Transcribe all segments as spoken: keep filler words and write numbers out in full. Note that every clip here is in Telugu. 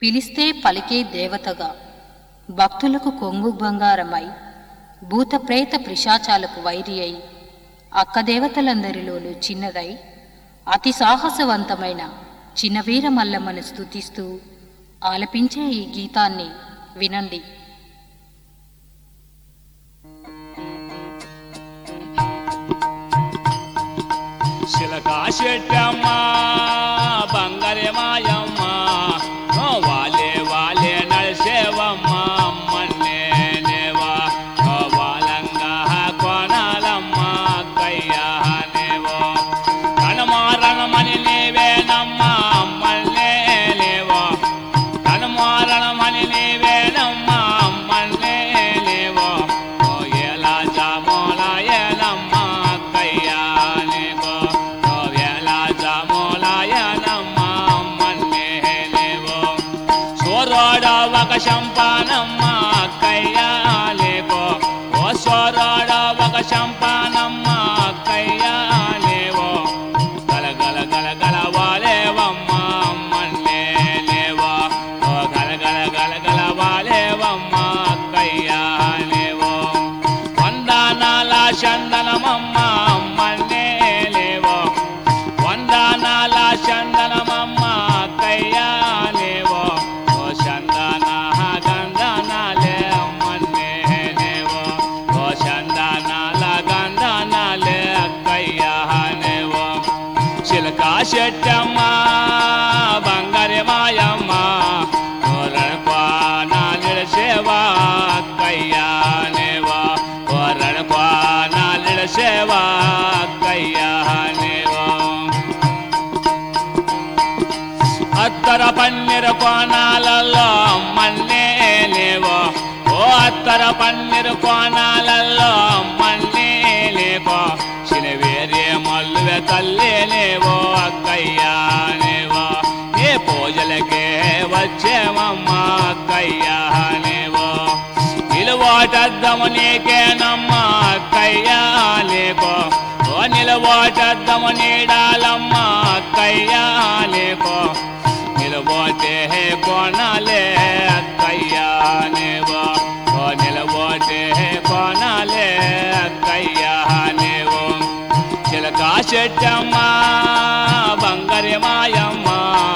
పిలిస్తే పలికే దేవతగా భక్తులకు కొంగు బంగారమై భూత ప్రేత పిశాచాలకు వైరి అయి అక్కదేవతలందరిలోనూ చిన్నదై అతి సాహసవంతమైన చిన్నవీర మల్లమ్మను స్తుతిస్తూ ఆలపించే ఈ గీతాన్ని వినండి. శిలకా శెట్టమ్మ బంగారే మాయమ్మ వాలే వాలే నడిసేవమ్మ అమ్మన్నే నేవా వాలంగా కొనాలమ్మ కయ్యా నేవో కనుమారణమని నీవేనమ్మ అమ్మన్నే నేవో కనుమారణమని నీవేనమ్మ అమ్మన్నే నేవో ఓ ఎలా జామోల ఏలమ్మ కయ్యా నేవో ఓ ఎలా జామోల ఏలమ్మ అమ్మన్నే నేవో సోరోడ ఒక శంపానమ్మ కయ్యా లేవో ఓ సోరోడ ఒక శంపానమ్మ కయ్యా లేవో గల గల గల గల వాలేవమ్మ అమ్మన్నే లేవో ఓ గల గల గల గల వాలేవమ్మ కయ్యా లేవో వందనాల చందనమమ్మ అమ్మన్నే లేవో వందనాల చందనమమ్మ కయ్యా లేవో ఓ చందన గంధనాలే అమ్మన్నే లేవో ఓ చందనాల గంధనాలే కయ్యా లేవో చిలకా శెట్టమ్మ బంగారే మాయమ్మ రణపానాలిడసేవా కయ్యా లేవో ఓ రణపానాలిడసేవా కయ్యా లేవో అత్తర పన్నీరు కోణాలలో అమ్మన్నే లేవో ఓ అత్తర పన్నీరు కోణాలలో అమ్మన్నే లేవో చినవేరే మల్లువే తల్లే లేవో అక్కయ్యా లేవో ఏ పూజలకే వచ్చేమమ్మ అక్కయ్యా లేవో నిలవాటద్దము నీకేనమ్మ అక్కయ్యా లేవో ఓ నిలవాటద్దము నీడాలమ్మ అక్కయ్యా లేవో నిలబోటే కోణాలే అక్కయ్యా లేవో ఓ నిలబోటే కోణాలే అక్కయ్యా లేవో చిలకా శెట్టమ్మ బంగారే మాయమ్మ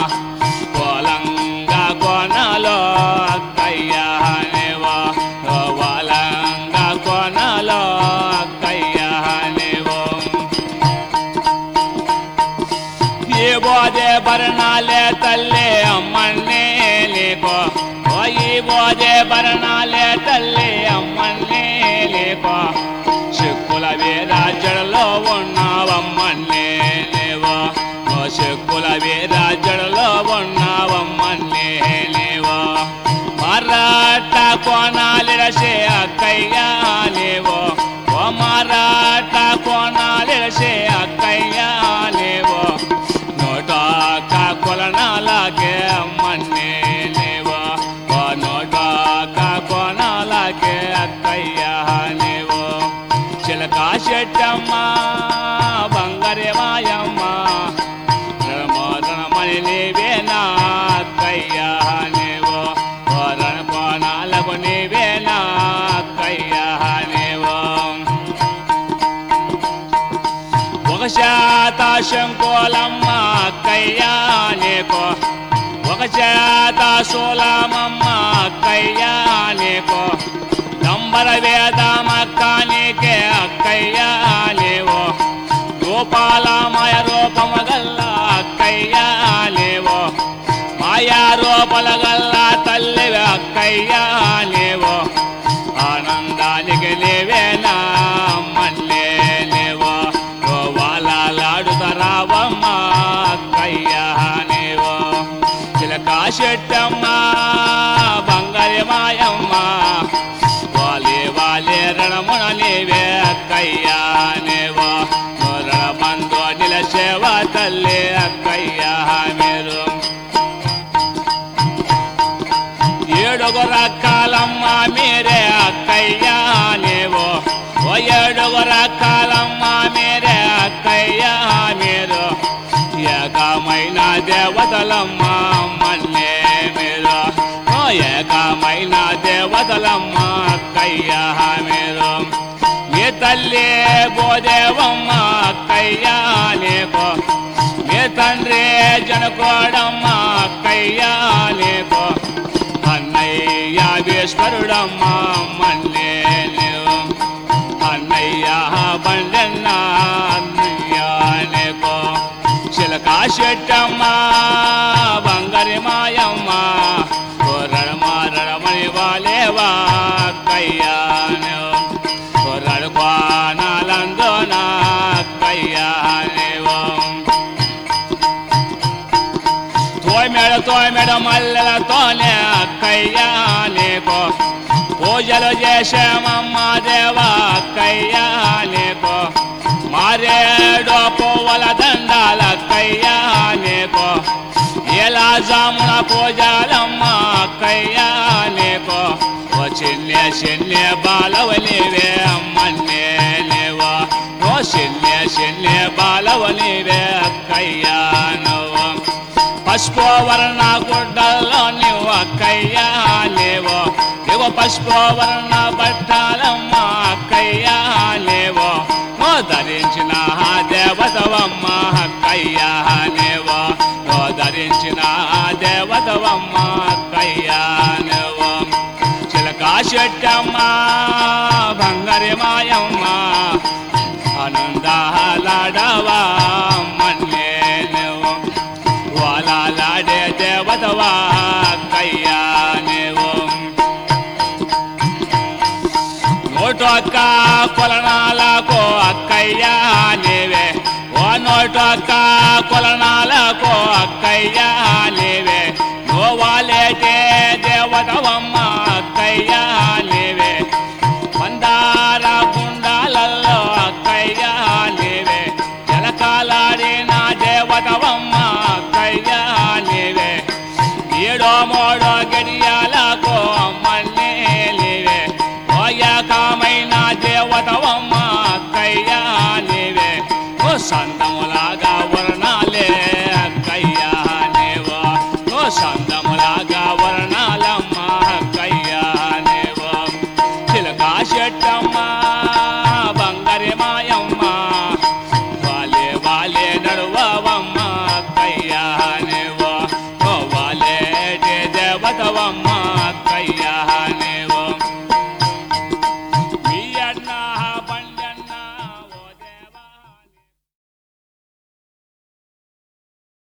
కోలంగా కోణాలో అక్కయ్యా లేవో ఓ వాలంగా కోణాలో అక్కయ్యా లేవో ఏ బోధే భరణాలే తల్లే అమ్మన్నే లేకో ఓ ఈ బోధే భరణాలే తల్లే అమ్మన్నే లేకో చెక్కుల వీరాజడలో ఉన్నావమ్మన్నే లేవో ఓ చెక్కుల వీరాజడలో ఉన్నావమ్మన్నే లేవో మరాఠ కోణాలిడసే అక్కయ్యా లేవో ఓ మరాఠ కోణాలిడసే అక్కయ్యా లేవో నోటాక కొలనాలకే అమ్మన్నే లేవో ఓ నోటాక కొనాలకే అక్కయ్యా లేవో చిలకా శెట్టమ్మ బంగారే మాయమ్మ రణమోరణమని నీవేనా అక్కయ్యా లేవో ఓ రణకోణాలకు నీవేనా అక్కయ్యా లేవో ఒక శాత శంకోలమ్మ అక్కయ్యా లేకో ఒక శాత సోలమమ్మ అక్కయ్యా లేకో నంబర వేదమక్కనికే అక్కయ్యా లేవో గోపాలమయ రూపము గల్ల అక్కయ్యా లేవో మాయా రూపల గల్ల తల్లివి అక్కయ్యా లేవో ఆనందానికి లేవేనా అమ్మన్నే లేవో ఓ వాలాడుతరావమ్మ అక్కయ్యా లేవో చిలకా శెట్టమ్మ బంగారే మాయమ్మ వాలే వాలే రణమున నీవే అక్కయ్యా లేవో రణమందో నిలసేవ తల్లి అక్కయ్యా మీరు ఏడుగురు అక్కాలమ్మ మీరే అక్కయ్యా లేవో ఓ ఏడుగురు అక్కాలమ్మ మీరే అక్కయ్యా మీరు ఏకమైన దేవతలమ్మ మన్నే మీరు దేవతలమ్మ అక్కయ్యా మీరు మీ తల్లి భూదేవమ్మ అక్కయ్యా నీకు మీ తండ్రి జనకోడమ్మ అక్కయ్యా నీకు అన్నయ్య ఈశ్వరుడమ్మ మన్నే నీవు అన్నయ్య బండన్న అన్నయ్య నీకు చిలకా చెట్టమ్మ బంగారి మాయమ్మ రడమరడమణి వాలేవా అక్కయ్యా నీవు కొర్రడు కోనాలందో నా అక్కయ్యా నీవు తోమెడ తోమెడ మల్లెలతోనే అక్కయ్యా నీకు పూజలు చేసామమ్మ దేవా అక్కయ్యా నీకు మారేడు పువ్వుల దండాల అక్కయ్యా నీకు ఎలా జామున పూజలమ్మ అక్కయ్యా నీకు ఓ చిన్నె చిన్నె బాలవలివే అమ్మన్నే లేవో ఓ చిన్నె చిన్నె బాలవలివే అక్కయ్యా నువ్వు పసుపు వర్ణ గుడ్డల్లో నువ్వు అక్కయ్యా లేవో నువ్వు పసుపు వర్ణ బట్టాలమ్మ అక్కయ్యా లేవో ఓ ధరించిన దేవతవమ్మ అక్కయ్యా లేవో ఓ ధరించిన దేవతవమ్మ అక్కయ్యా లేవో చిలకా చెట్టమ్మ బంగారి మాయమ్మ ఆనందాలాడవా మన్నే నువ్వు వాలాడే దేవతవా అక్కయ్యా నువ్వు నోటొక్క కొలనాలకు అక్కయ్యా నీవే ఓ నోటొక్క కొలనాలకు అక్కయ్యా నీవే నోవాలేటే దేవతవమ్మ అక్కయ్యా నీవే మందార గుండాలలో అక్కయ్యా నీవే జలకాలాడిన దేవతవ